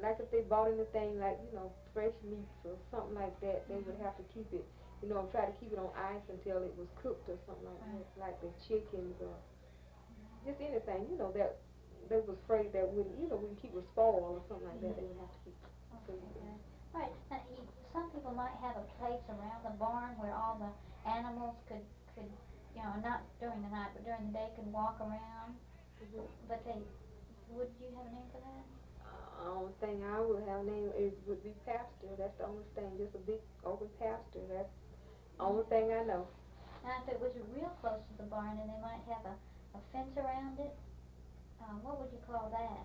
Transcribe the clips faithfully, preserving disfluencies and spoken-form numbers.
like if they bought anything like, you know, fresh meats or something like that, they would have to keep it, you know, try to keep it on ice until it was cooked or something like that, like the chickens or just anything, you know, that they was afraid that wouldn't, you know, wouldn't keep it spoiled or something like that, they would have to keep it. Okay. Right. Now, you, some people might have a place around the barn where all the animals could, could, you know, not during the night, but during the day could walk around. Mm-hmm. But they, would you have a name for that? Uh, only thing I would have named is would be pasture. That's the only thing, just a big open pasture. That's the only thing I know. Now, if it was real close to the barn and they might have a, a fence around it, uh, what would you call that?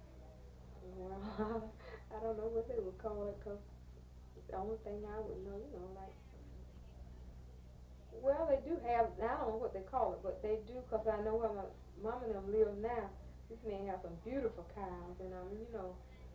Well, I don't know what they would call it, because it's the only thing I would know, you know, like, well, they do have, I don't know what they call it, but they do, because I know where my mom and them live now. This man has some beautiful cows, and, um, you know,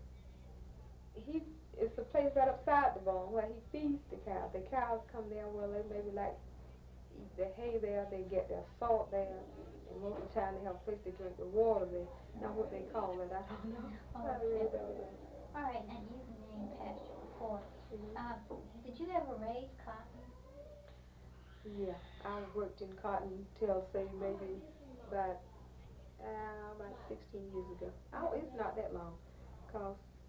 he, it's a place right upside the barn where he feeds the cows. The cows come there, well, they maybe like eat the hay there, they get their salt there, and most of the time they have a place to drink the water there. Now what they call it, I don't know. Oh, I really okay. don't know. All right, now you named pasture before. Mm-hmm. Uh, did you ever raise cotton? Yeah, I worked in cotton till say maybe about uh, about sixteen years ago. Oh, it's not that long, cause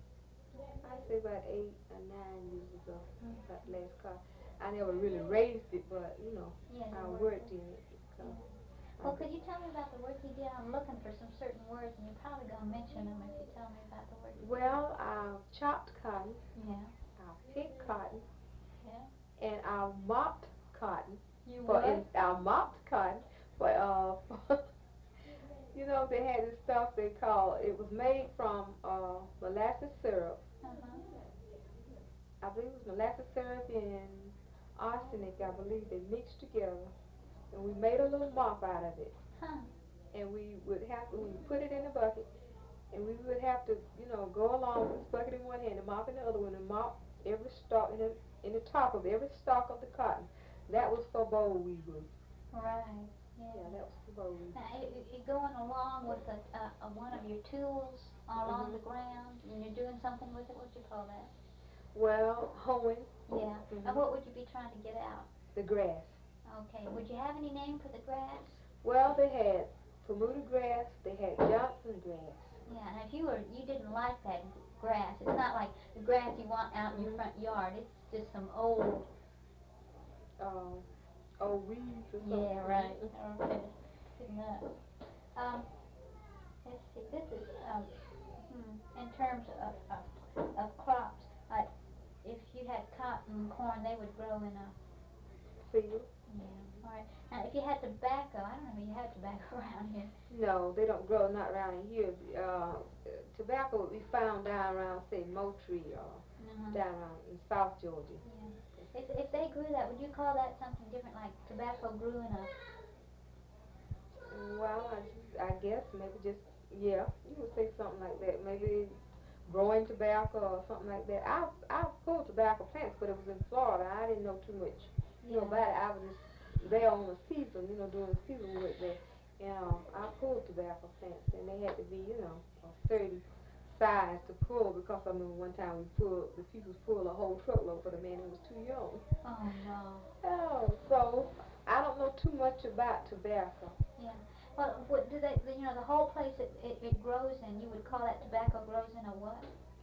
I say about eight or nine years ago. Mm. That last cotton. I never really raised it, but you know, Yeah, I you worked worked in it. So Well, could you tell me about the work you did? I'm looking for some certain words, and you're probably going to mention them if you tell me about the work you well, I chopped cotton, did. Yeah, I picked cotton, yeah. and I mopped cotton. You For what? in, I mopped cotton, but uh. You know, they had this stuff they call, it was made from uh, molasses syrup. Uh-huh. I believe it was molasses syrup and arsenic, I believe, they mixed together. And we made a little mop out of it. Huh. And we would have to, we would put it in a bucket, and we would have to, you know, go along with this bucket in one hand and mop in the other one, and mop every stalk, in the, in the top of every stalk of the cotton. That was for boll weevils. Right. Yeah. Yeah, that was for boll weevils. Now, it, it, it going along with a, uh, a, one of your tools along Mhm. the ground, and you're doing something with it. What do you call that? Well, hoeing. Yeah. Mhm. And what would you be trying to get out? The grass. Okay. Would you have any name for the grass? Well, they had Bermuda grass, they had Johnson grass. Yeah. And if you were, you didn't like that g- grass. It's not like the grass you want out in your front yard. It's just some old. Um, oh, weeds or something. Yeah. Right. Okay. Good enough. Um. Let's see. This is um. Hmm, in terms of, of of crops, like if you had cotton, corn, they would grow in a. Field? Yeah. All right. Now, if you had tobacco, I don't know if you had tobacco around here. No, they don't grow, not around here. Uh, tobacco would be found down around, say, Moultrie or Uh-huh. down around in South Georgia. Yeah. If if they grew that, would you call that something different, like tobacco grew in a? Well, I, I guess maybe just, yeah, you would say something like that. Maybe growing tobacco or something like that. I I pulled tobacco plants, but it was in Florida. I didn't know too much, you know, about it. I was just there on the season, you know, during the season with there. And um, I pulled tobacco plants, and they had to be, you know, a certain size to pull, because I remember one time we pulled, the people pulled a whole truckload for the man who was too young. Oh no. Oh, so I don't know too much about tobacco. Yeah. Well, what do they? You know, the whole place it, it, it grows in. You would call that tobacco grows in a what?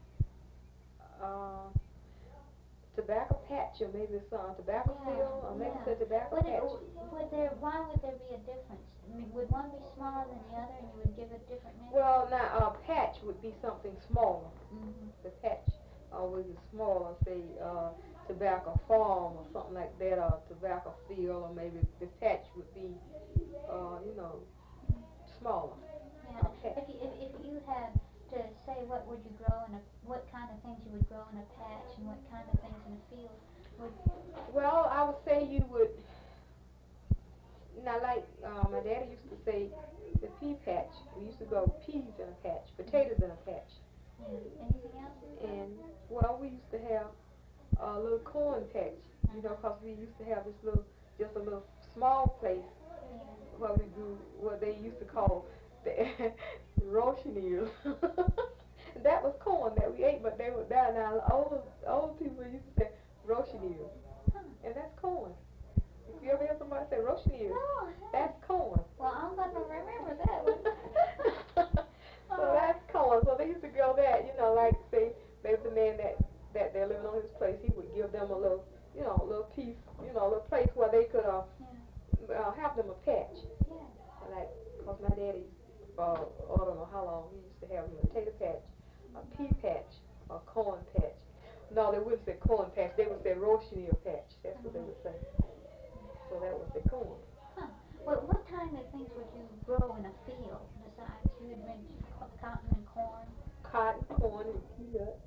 Uh, tobacco patch, or maybe it's a tobacco Yeah, field, or maybe yeah. it's a tobacco Would it? patch. Would there? Why would there be a difference? I mean, would one be smaller than the other, and you would give it different name? Well, now a patch would be something smaller. Mm-hmm. The patch always is smaller, say uh, tobacco farm or something like that, or tobacco field, or maybe the patch would be, uh, you know, smaller. Yeah. Okay. If you if, if you had to say what would you grow in a what kind of things you would grow in a patch and what kind of things in a field, would Well, I would say you would. Now, like uh, my daddy used to say, the pea patch. We used to grow peas in a patch, potatoes in a patch, yeah. Anything else? and well, we used to have a little corn patch. You know, 'cause we used to have this little, just a little small place Yeah. where we grew what they used to call the Russian ears. That was corn that we eighty-eight, but they were down now. Old old people used to say Rochenille, Huh. and that's corn. If you ever hear somebody say Rochenille, No, that's corn. well, I'm gonna remember that one. So that's corn. So they used to go that, you know, like say maybe the man that that they're living on his place, he would give them a little, you know, a little piece, you know, a little place where they could uh, uh have them a patch. Yeah. Like, cause my daddy, uh, I don't know how long, he used to have them a potato patch, a pea patch, a corn patch. No, they wouldn't say corn patch. They would say Rochenille patch. That's what they would say. So that was the corn. Huh. Well, what kind of things would you grow in a field besides you had mentioned co- cotton and corn? Cotton, corn, and peanuts.